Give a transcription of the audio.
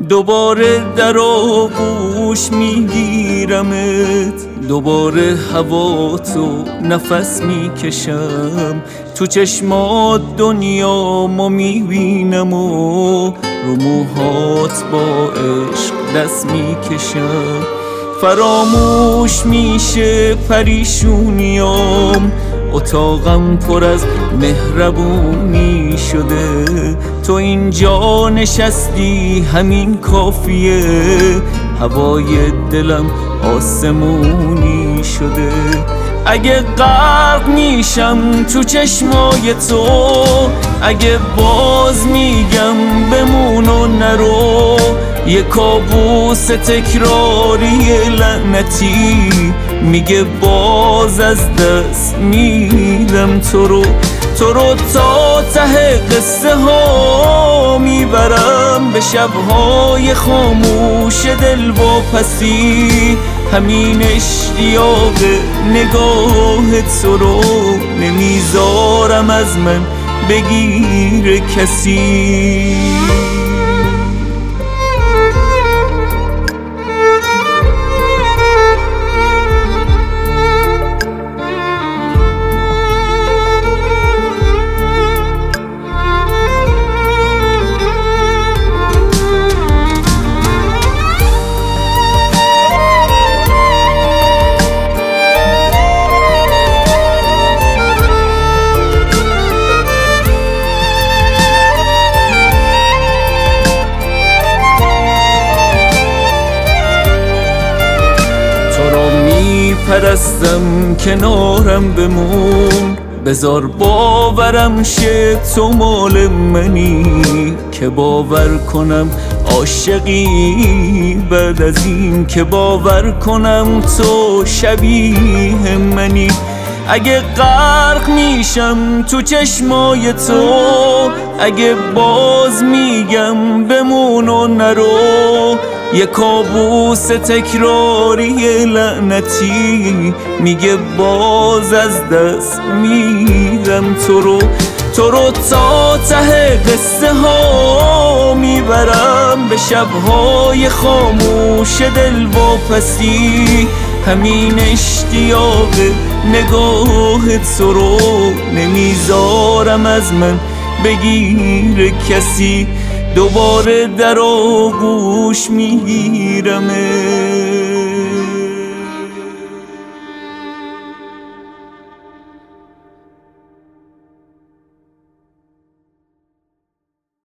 دوباره در آغوش میگیرمت، دوباره هوا تو نفس میکشم، تو چشمات دنیا ما میبینم و رو موهات با عشق دست میکشم. فراموش میشه پریشونیام، اتاقم پر از مهربونی شده، تو اینجا نشستی همین کافیه، هوای دلم آسمونی شده. اگه غرق میشم تو چشمای تو، اگه باز میگم بمون و نرو، یه کابوس تکراری لعنتی میگه باز از دست میدم تو رو تا ته قصه ها میبرم، به شبهای خاموش دل واپسی، همین اشتیاق نگاه تو رو نمیذارم از من بگیر کسی. پرستم کنارم بمون، بذار باورم شه تو مال منی، که باور کنم عاشقی بعد از این، که باور کنم تو شبیه منی. اگه غرق میشم تو چشمای تو، اگه باز میگم بمون و نرو، یه کابوس تکراری لعنتی میگه باز از دست میدم تو رو تا ته قصه ها میبرم، به شبهای خاموش دل واپسی، همین اشتیاق نگاه تو رو نمیذارم از من بگیر کسی. دوباره در آغوش میگیرمت،